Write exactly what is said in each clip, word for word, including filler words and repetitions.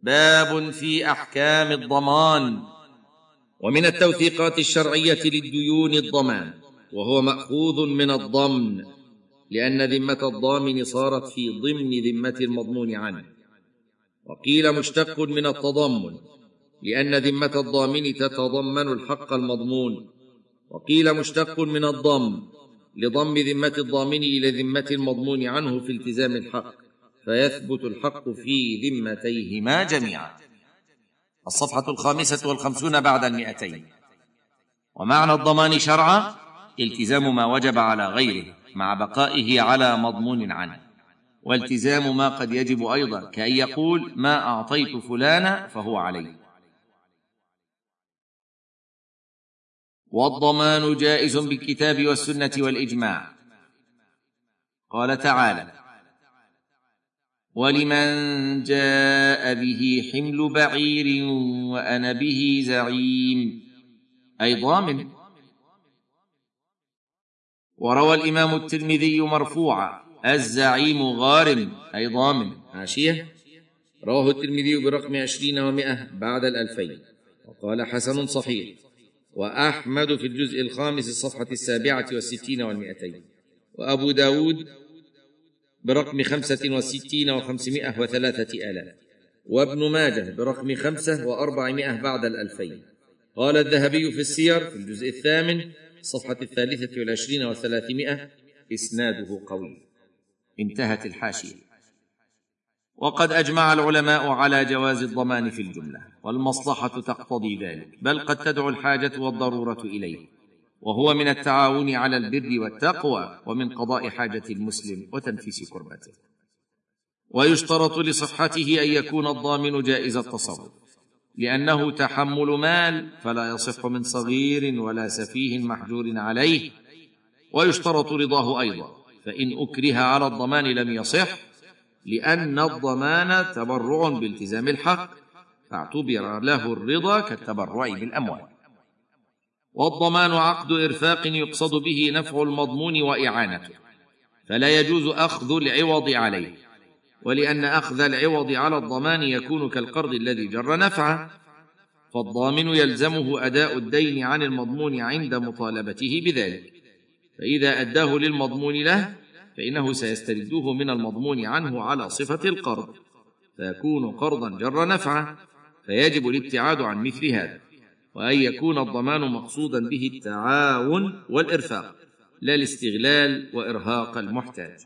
باب في أحكام الضمان. ومن التوثيقات الشرعية للديون الضمان، وهو مأخوذ من الضمن، لأن ذمة الضامن صارت في ضمن ذمة المضمون عنه. وقيل مشتق من التضمن، لأن ذمة الضامن تتضمن الحق المضمون. وقيل مشتق من الضم، لضم ذمة الضامن إلى ذمة المضمون عنه في التزام الحق، فيثبت الحق في ذمتيهما جميعا. الصفحة الخامسة والخمسون بعد المئتين. ومعنى الضمان شرعا التزام ما وجب على غيره مع بقائه على مضمون عنه، والتزام ما قد يجب أيضا، كأن يقول ما أعطيت فلانا فهو علي. والضمان جائز بالكتاب والسنة والإجماع. قال تعالى: ولمن جاء به حمل بعير وأنا به زعيم، أي ضامن. وروى الإمام الترمذي مرفوعا: الزعيم غارم، أي ضامن. حاشية: رواه الترمذي برقم عشرين ومائة بعد الألفين، وقال حسن صحيح. وأحمد في الجزء الخامس الصفحة السابعة والستين والمئتين، وأبو داود برقم خمسة وستين وخمسمائة وثلاثة آلاف، وابن ماجه برقم خمسة وأربعمائة بعد الألفين. قال الذهبي في السير في الجزء الثامن الصفحة الثالثة والعشرين وثلاثمائة: إسناده قوي. انتهت الحاشية. وقد أجمع العلماء على جواز الضمان في الجملة، والمصلحة تقتضي ذلك، بل قد تدعو الحاجة والضرورة إليه، وهو من التعاون على البر والتقوى، ومن قضاء حاجة المسلم وتنفيس كربته. ويشترط لصحته أن يكون الضامن جائز التصرف، لأنه تحمل مال، فلا يصح من صغير ولا سفيه محجور عليه. ويشترط رضاه أيضا، فإن أكره على الضمان لم يصح، لأن الضمان تبرع بالتزام الحق، فاعتبر له الرضا كالتبرع بالأموال. والضمان عقد إرفاق يقصد به نفع المضمون وإعانته، فلا يجوز أخذ العوض عليه، ولأن أخذ العوض على الضمان يكون كالقرض الذي جر نفعه، فالضامن يلزمه أداء الدين عن المضمون عند مطالبته بذلك، فإذا أداه للمضمون له فإنه سيسترده من المضمون عنه على صفة القرض، فيكون قرضا جر نفعه، فيجب الابتعاد عن مثل هذا، وأن يكون الضمان مقصودا به التعاون والإرفاق، لا الاستغلال وإرهاق المحتاج.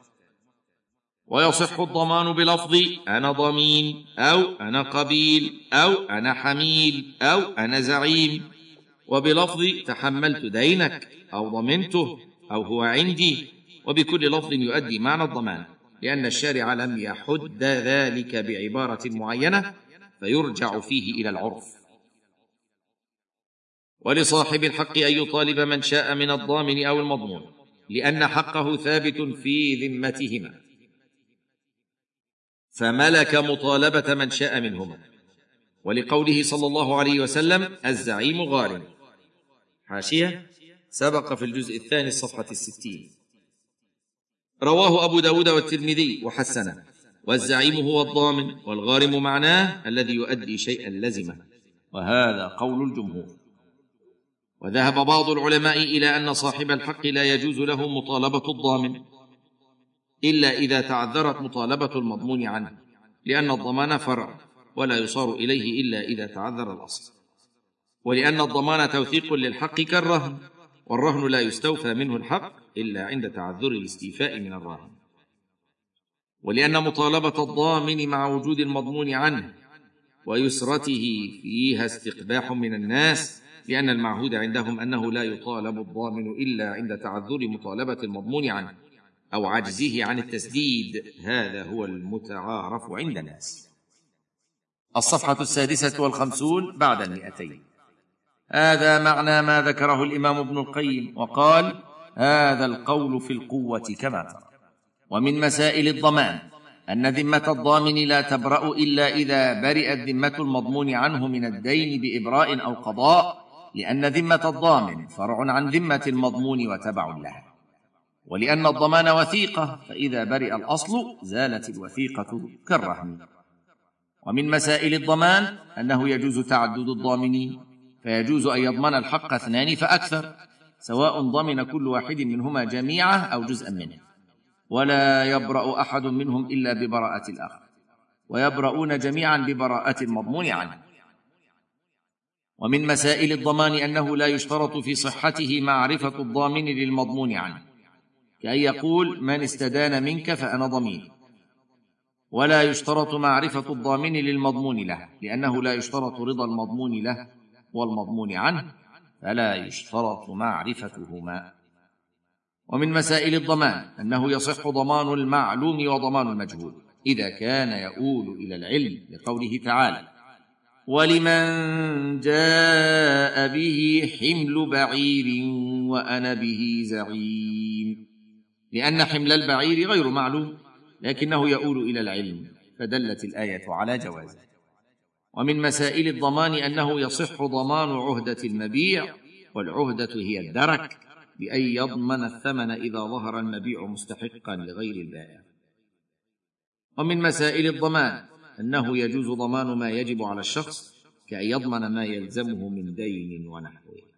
ويصح الضمان بلفظ أنا ضمين، أو أنا قبيل، أو أنا حميل، أو أنا زعيم، وبلفظ تحملت دينك، أو ضمنته، أو هو عندي، وبكل لفظ يؤدي معنى الضمان، لأن الشارع لم يحد ذلك بعبارة معينة، فيرجع فيه إلى العرف. ولصاحب الحق أن يطالب من شاء من الضامن أو المضمون، لأن حقه ثابت في ذمتهما، فملك مطالبة من شاء منهما، ولقوله صلى الله عليه وسلم: الزعيم غارم. حاشية: سبق في الجزء الثاني الصفحة الستين. رواه أبو داود والترمذي وحسنه. والزعيم هو الضامن، والغارم معناه الذي يؤدي شيئا لزمه، وهذا قول الجمهور. وذهب بعض العلماء إلى أن صاحب الحق لا يجوز له مطالبة الضامن إلا إذا تعذرت مطالبة المضمون عنه، لأن الضمان فرع ولا يصار إليه إلا إذا تعذر الأصل، ولأن الضمان توثيق للحق كالرهن، والرهن لا يستوفى منه الحق إلا عند تعذر الاستيفاء من الراهن، ولأن مطالبة الضامن مع وجود المضمون عنه ويسرته فيها استقباح من الناس، لأن المعهود عندهم أنه لا يطالب الضامن إلا عند تعذر مطالبة المضمون عنه أو عجزه عن التسديد، هذا هو المتعارف عند الناس. الصفحة السادسة والخمسون بعد المئتين. هذا معنى ما ذكره الإمام ابن القيم، وقال: هذا القول في القوة كما ترى. ومن مسائل الضمان أن ذمة الضامن لا تبرأ إلا إذا برئت ذمة المضمون عنه من الدين بإبراء أو قضاء، لأن ذمة الضامن فرع عن ذمة المضمون وتبع لها، ولأن الضمان وثيقة، فإذا برئ الأصل زالت الوثيقة كالرهن. ومن مسائل الضمان أنه يجوز تعدد الضامنين، فيجوز أن يضمن الحق اثنان فأكثر، سواء ضمن كل واحد منهما جميعه أو جزءا منه، ولا يبرأ أحد منهم إلا ببراءة الآخر، ويبرؤون جميعا ببراءة المضمون عنه. ومن مسائل الضمان أنه لا يشترط في صحته معرفة الضامن للمضمون عنه، كأن يقول من استدان منك فأنا ضمين، ولا يشترط معرفة الضامن للمضمون له، لأنه لا يشترط رضا المضمون له والمضمون عنه، فلا يشترط معرفتهما. ومن مسائل الضمان أنه يصح ضمان المعلوم وضمان المجهول إذا كان يؤول إلى العلم، لقوله تعالى ولمن جاء به حمل بعير وأنا به زعيم، لأن حمل البعير غير معلوم لكنه يؤول إلى العلم، فدلت الآية على جوازه. ومن مسائل الضمان أنه يصح ضمان عهدة المبيع، والعهدة هي الدرك، بأن يضمن الثمن إذا ظهر المبيع مستحقا لغير البائع. ومن مسائل الضمان أنه يجوز ضمان ما يجب على الشخص، كأن يضمن ما يلزمه من دين ونحوه.